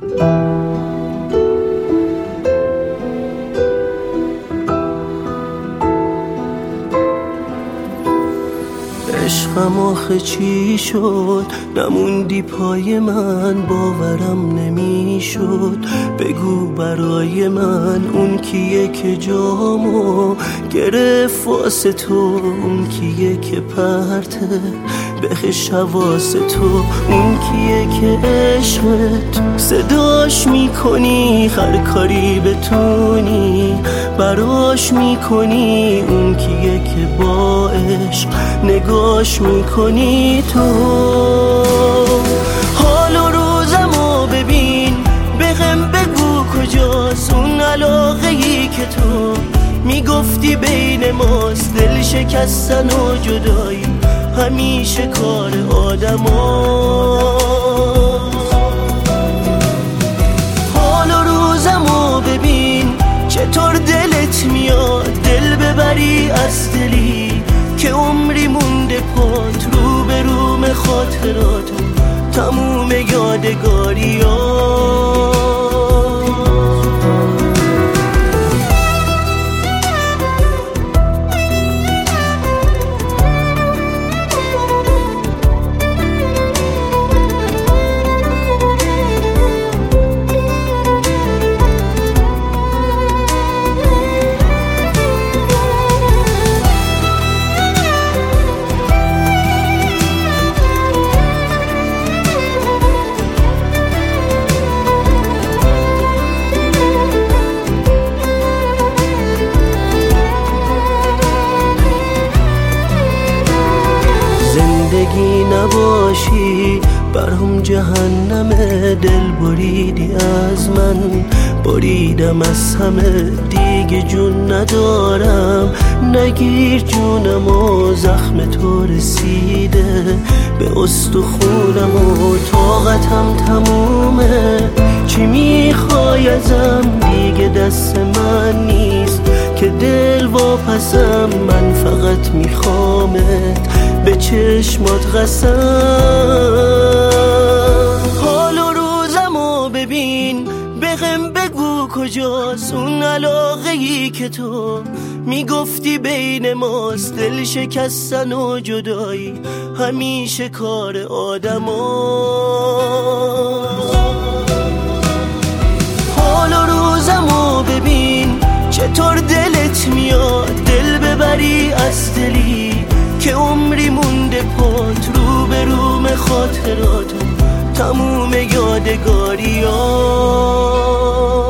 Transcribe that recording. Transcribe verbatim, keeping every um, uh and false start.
عشقم آخه چی شد؟ نموندی پای من، باورم نمیشد. بگو برای من اون کیه که جامو گرفت واسه تو، اون کیه که پرته بخش حواس تو، اون کیه که عشقت صداش میکنی هر کاری بتونی براش میکنی، اون کیه که با عشق نگاش میکنی تو. حال و روزمو ببین، بهم بگو کجاست اون علاقه‌ای که تو میگفتی بین ماست. دل شکستن و جدایی همیشه کار آدماست. حال و روزمو ببین، چطور دلت میاد دل ببری از دلی که عمری مونده پات رو به روم خاطراتو تموم یادگاری ها. زندگی نباشی برام جهنمه، دل بریدی از من بریدم از همه، دیگه جون ندارم. نگیر جونم و زخم تو رسیده به استخونم و طاقتم تمومه. چی میخوای ازم؟ دیگه دست من نیست که دل واپسم، من فقط میخوامت به چشمات قسم. حال و روزمو ببین، بهم بگو کجاست اون علاقه‌ای که تو میگفتی بین ماست. دل شکستن و جدایی همیشه کار آدماست. حال و روزمو ببین، چطور دلت میاد دل ببری از دلی که عمری مونده پات رو به روم خاطراتو تموم یادگاری ها.